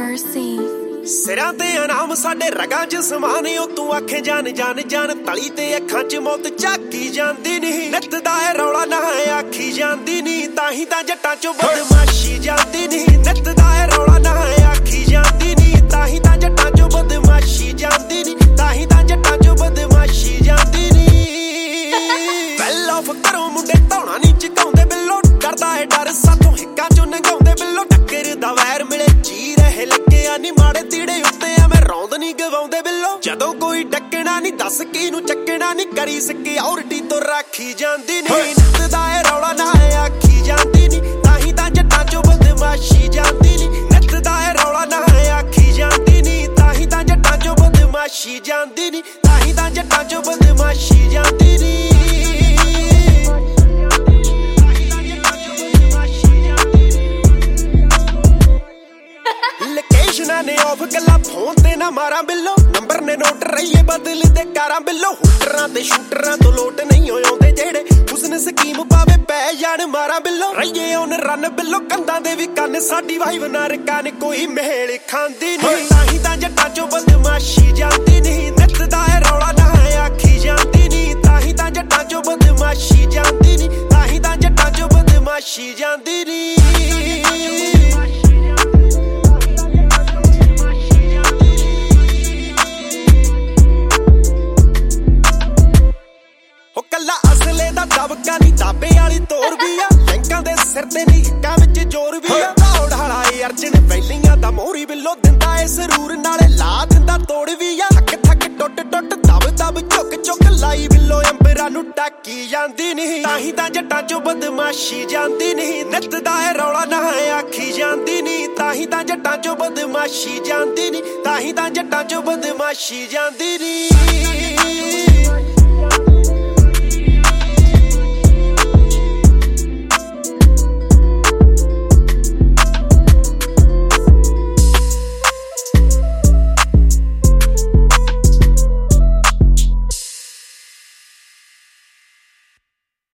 Mercy ਸਿਰਾਂ ਤੇ ਇਨਾਮ ਸਾਡੇ ਰਗਾਂ 'ਚ ਸਮਾਨ ਓ ਤੂੰ ਆਖੇ ਜਾਨ ਜਾਨ ਜਾਨ ਤਲੀ ਤੇ ਅੱਖਾਂ 'ਚ ਮੌਤ ਝਾਕੀ ਜਾਂਦੀ ਨਹੀਂ ਨਿੱਤ ਦਾ ਇਹ ਰੌਲਾ ਨਾ ਆਖੀ ਜਾਂਦੀ ਨਹੀਂ ਤਾਂ ਹੀ ਤਾਂ ਜੱਟਾਂ 'ਚੋਂ ਬਦਮਾਸ਼ੀ ਜਾਂਦੀ ਨਹੀਂ ਨਿੱਤ ਦਾ ਇਹ ਰੌਲਾ ਨਾ ਆਖੀ ਜਾਂਦੀ ਨਹੀਂ ਤਾਂ ਹੀ ਤਾਂ ਜੱਟਾਂ 'ਚੋਂ ਬਦਮਾਸ਼ੀ ਜਾਂਦੀ ਨਹੀਂ ਤਾਂ ਹੀ ਤਾਂ ਜੱਟਾਂ 'ਚੋਂ ਬਦਮਾਸ਼ੀ ਜਾਂਦੀ ਨਹੀਂ ਵੈਲ ਆਫ ਕਰੋ ਮੁੰਡੇ ਧੌਣਾ ਨਹੀਂ ਚਕਾਉਂਦੇ ਬਿੱਲੋ ਡਰਦਾ ਏ ਡਰ ਸਾਥੋਂ ਹਿੱਕਾਂ 'ਚੋਂ ਨੰਗਾਉਂਦੇ ਬਿੱਲੋ ਟੱਕਰ ਦਾ ਵੈਰ ਮਿਲੇ ਜੀ ਰਹੇ ਲੱਗਿਆ ਨੀ ਮਾੜੇ ਤੀੜੇ ਉੱਤੇ ਐਵੇਂ ਰੌਂਦ ਨੀ ਗਵਾਉਂਦੇ ਬਿੱਲੋ ਜਦੋਂ ਕੋਈ ਡੱਕਣਾ ਨੀ ਦੱਸ ਕਿਹਨੂੰ ਚੱਕਣਾ ਨੀ ਕਰੀ ਸਿਕਿਉਰਿਟੀ ਤੋਂ ਰਾਖੀ ਜਾਂਦੀ ਨੀ ਨਿੱਤ ਦਾ ਇਹ ਰੌਲਾ ਨਾ ਆਖੀ ਜਾਂਦੀ ਨੀ ਤਾਂ ਹੀ ਤਾਂ ਜੱਟਾਂ 'ਚੋਂ ਬਦਮਾਸ਼ੀ ਜਾਂਦੀ ਨੀ ਨਿੱਤ ਦਾ ਇਹ ਰੌਲਾ ਨਾ ਆਖੀ ਜਾਂਦੀ ਨੀ ਤਾਂ ਹੀ ਤਾਂ ਜੱਟਾਂ 'ਚੋਂ ਬਦਮਾਸ਼ੀ ਜਾਂਦੀ ਨੀ ਤਾਂ ਹੀ ਤਾਂ ਜੱਟਾਂ 'ਚੋਂ ਬਦਮਾਸ਼ੀ ਜਾਂਦੀ ਨੀ ਲੋਕੇਸ਼ਨਾਂ ਨੇ ਆਫ ਗੱਲਾਂ ਫੋਨ ਤੇ ਨਾ ਮਾਰਾਂ ਬਿੱਲੋ ਨੰਬਰ ਨੇ ਨੋਟ ਰਹੀਏ ਬਦਲੀ ਤੇ ਕਾਰਾਂ ਬਿੱਲੋ ਹੂਟਰਾਂ ਤੇ ਸ਼ੂਟਰਾਂ ਤੋਂ ਲੋਟ ਨਹੀਂ ਆਉਂਦੇ ਜਿਹੜੇ ਉਸਨੇ ਸਕੀਮ ਪਾਵੇ ਪੈ ਜਾਣ ਮਾਰਾਂ ਬਿੱਲੋ ਰਹੀਏ ਉਹਨ ਰਨ ਬਿੱਲੋ ਕੰਧਾਂ ਦੇ ਵੀ ਕੰਨ ਸਾਡੀ ਵਾਈਵ ਨਾ ਰਕਾਨ ਕੋਈ ਮਹਿਲ ਖਾਂਦੀ ਨਹੀਂ ਤਾਂ ਹੀ ਤਾਂ ਜੱਟਾਂ 'ਚੋਂ ਬਦਮਾਸ਼ੀ ਜਾਂਦੀ ਨਹੀਂ ਨਿੱਤ ਦਾ ਇਹ ਰੌਲਾ ਨਾ ਆਖੀ ਜਾਂਦੀ ਨਹੀਂ ਤਾਂ ਹੀ ਤਾਂ ਜੱਟਾਂ 'ਚੋਂ ਬਦਮਾਸ਼ੀ ਜਾਂਦੀ ਨਹੀਂ ਤਾਂ ਹੀ ਤਾਂ ਜੱਟਾਂ 'ਚੋਂ ਬਦਮਾਸ਼ੀ ਜਾਂਦੀ ਨਹੀਂ ਕੱਲਾ ਅਸਲੇ ਦਾ ਦਬਕਾ ਨੀ ਦਾਬੇ ਵਾਲੀ ਤੋਰ ਵੀ ਆ ਲੈਂਕਾਂ ਦੇ ਸਿਰ ਤੇ ਨੀ ਹਿੱਕਾਂ ਵਿੱਚ ਜ਼ੋਰ ਵੀ ਆ ਦੌੜ ਹਾਲਾ ਏ ਅਰਜਨ ਵੈਲੀਆਂ ਦਾ ਮੋਹਰੀ ਬਿੱਲੋ ਦਿੰਦਾ ਏ ਸਰੂਰ ਨਾਲੇ ਲਾ ਦਿੰਦਾ ਤੋੜ ਵੀ ਆ ਥੱਕ ਥੱਕ ਟੁੱਟ ਟੁੱਟ ਦਬ ਦਬ ਝੁੱਕ ਝੁੱਕ ਲਾਈ ਬਿੱਲੋ ਅੰਬਰਾਂ ਨੂੰ ਟਾਕੀ ਜਾਂਦੀ ਨਹੀਂ ਤਾਂ ਹੀ ਤਾਂ ਜੱਟਾਂ 'ਚੋਂ ਬਦਮਾਸ਼ੀ ਜਾਂਦੀ ਨਹੀਂ ਨਿੱਤ ਦਾ ਇਹ ਰੌਲਾ ਨਾ ਆਖੀ ਜਾਂਦੀ ਨਹੀਂ ਤਾਂ ਹੀ ਤਾਂ ਜੱਟਾਂ 'ਚੋਂ ਬਦਮਾਸ਼ੀ ਜਾਂਦੀ ਨਹੀਂ ਤਾਂ ਹੀ ਤਾਂ ਜੱਟਾਂ 'ਚੋਂ ਬਦਮਾਸ਼ੀ ਜਾਂਦੀ ਨਹੀਂ